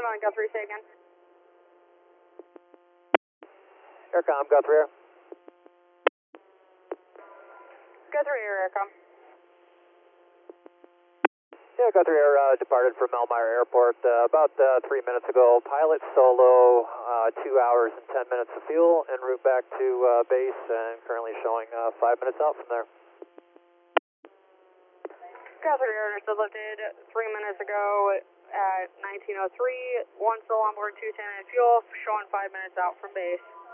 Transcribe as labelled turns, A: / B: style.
A: on, Guthrie, say again.
B: Aircom, Guthrie Air.
A: Guthrie Air, Aircom.
B: Yeah, Guthrie Air departed from Elmira Airport about 3 minutes ago. Pilot solo, 2 hours and 10 minutes of fuel, en route back to base, and currently showing 5 minutes out from there.
A: Guthrie Air understood, lifted 3 minutes ago at 19:03. One still on board, 210 in fuel, showing 5 minutes out from base.